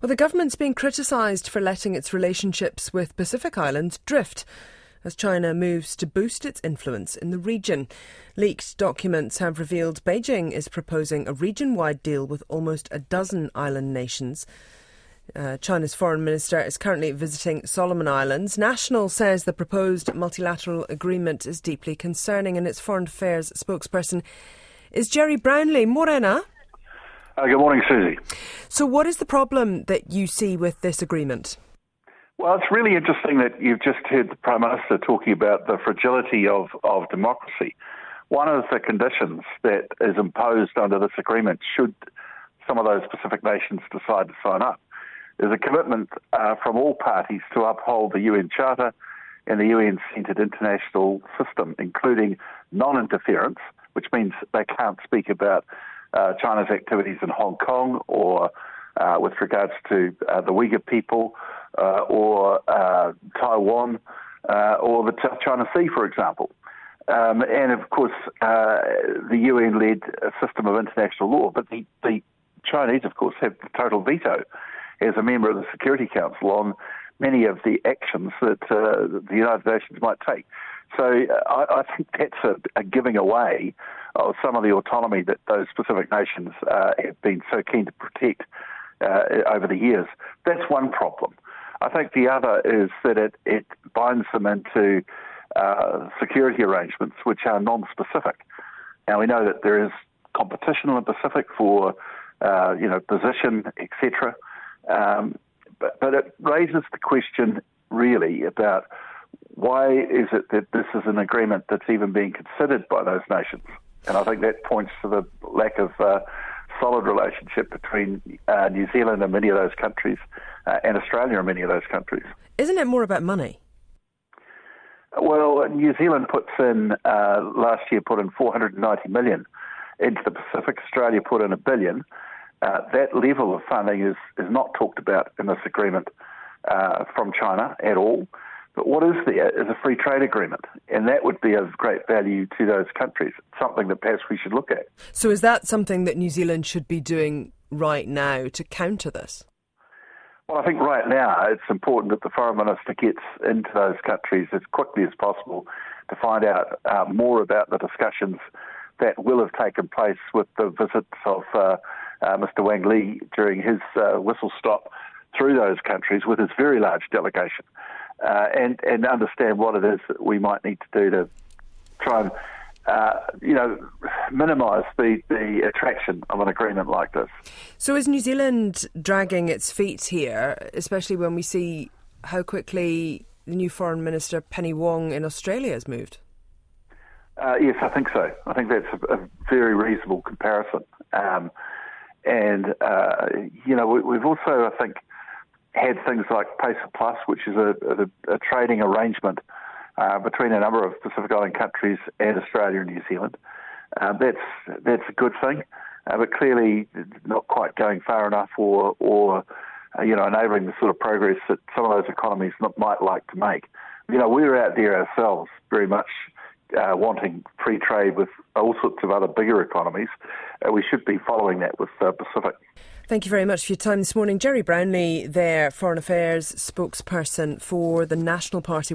Well, the government's being criticised for letting its relationships with Pacific Islands drift as China moves to boost its influence in the region. Leaked documents have revealed Beijing is proposing a region-wide deal with almost a dozen island nations. China's foreign minister is currently visiting Solomon Islands. National says the proposed multilateral agreement is deeply concerning, and its foreign affairs spokesperson is Gerry Brownlee. Morena. Good morning, Susie. So what is the problem that you see with this agreement? Well, it's really interesting that you've just heard the Prime Minister talking about the fragility of democracy. One of the conditions that is imposed under this agreement, should some of those Pacific nations decide to sign up, is a commitment from all parties to uphold the UN Charter and the UN-centred international system, including non-interference, which means they can't speak about China's activities in Hong Kong or with regards to the Uyghur people or Taiwan or the South China Sea, for example. And of course, the UN-led system of international law. But the Chinese, of course, have the total veto as a member of the Security Council on many of the actions that the United Nations might take. So I think that's a giving away of some of the autonomy that those Pacific nations have been so keen to protect over the years. That's one problem. I think the other is that it binds them into security arrangements which are non-specific. Now, we know that there is competition in the Pacific for position, etc. But it raises the question, really, about why is it that this is an agreement that's even being considered by those nations? And I think that points to the lack of solid relationship between New Zealand and many of those countries and Australia and many of those countries. Isn't it more about money? Well, New Zealand last year put in $490 million into the Pacific. Australia put in $1 billion. That level of funding is not talked about in this agreement from China at all. But what is there is a free trade agreement, and that would be of great value to those countries, something that perhaps we should look at. So is that something that New Zealand should be doing right now to counter this? Well, I think right now it's important that the Foreign Minister gets into those countries as quickly as possible to find out more about the discussions that will have taken place with the visits of Mr. Wang Li during his whistle stop through those countries with his very large delegation. And understand what it is that we might need to do to try and, minimise the attraction of an agreement like this. So is New Zealand dragging its feet here, especially when we see how quickly the new Foreign Minister, Penny Wong, in Australia has moved? Yes, I think so. I think that's a very reasonable comparison. We've also, I think, had things like PACER Plus, which is a trading arrangement between a number of Pacific Island countries and Australia and New Zealand. That's a good thing, but clearly not quite going far enough or enabling the sort of progress that some of those economies might like to make. We're out there ourselves very much wanting free trade with all sorts of other bigger economies. We should be following that with Pacific. Thank you very much for your time this morning. Gerry Brownlee there, Foreign Affairs spokesperson for the National Party.